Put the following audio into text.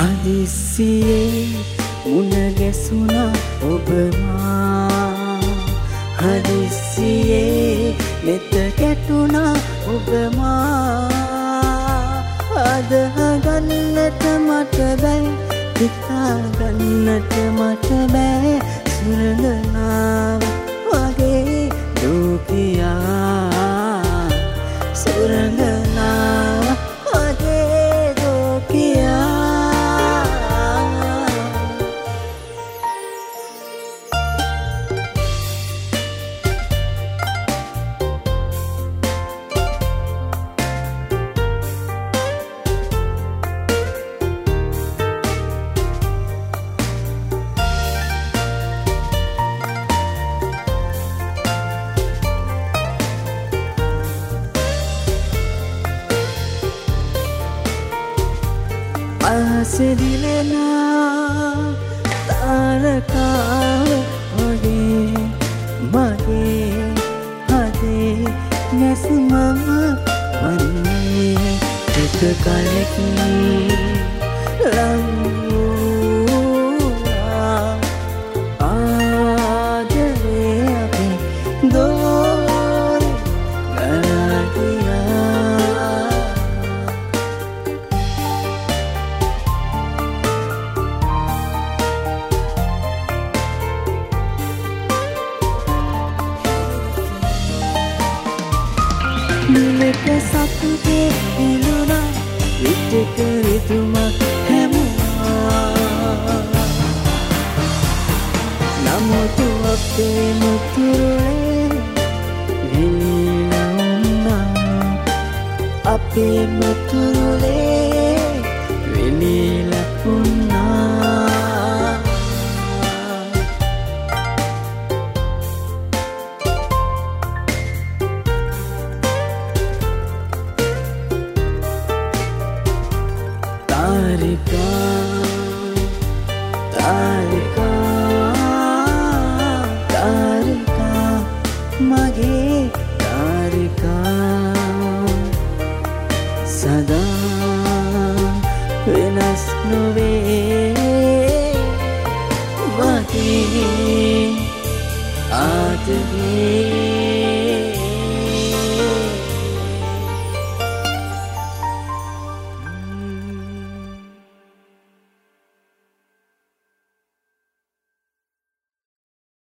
හදිස්සියේ මුණ ගැසුණා ඔබ මා හදිස්සියේ මෙත කැටුණා ඔබ මා අදහගන්නට මට බෑ හිතාගන්නට මට බෑ සුරංගනාව වගේ දුකියා සුරංගනාව වගේ දුකියා ආසදිලෙනා තාරකාව වගේ මගේ හදේ නැසුමම වන්නේ එක කලකින් ලං වූවා ආදරේ අපි දෝරේ ගලාගියා මෙක සතුටේ එළුණා විටක රිතුමක් හැමුණා නමුතු අපේ මුතුරේ විලිලා වුණා අපේ මුතුරේ විලිලා වුණා तारिका मगे तारिका सदा වෙනස් නොවේ වගේ ආදරේ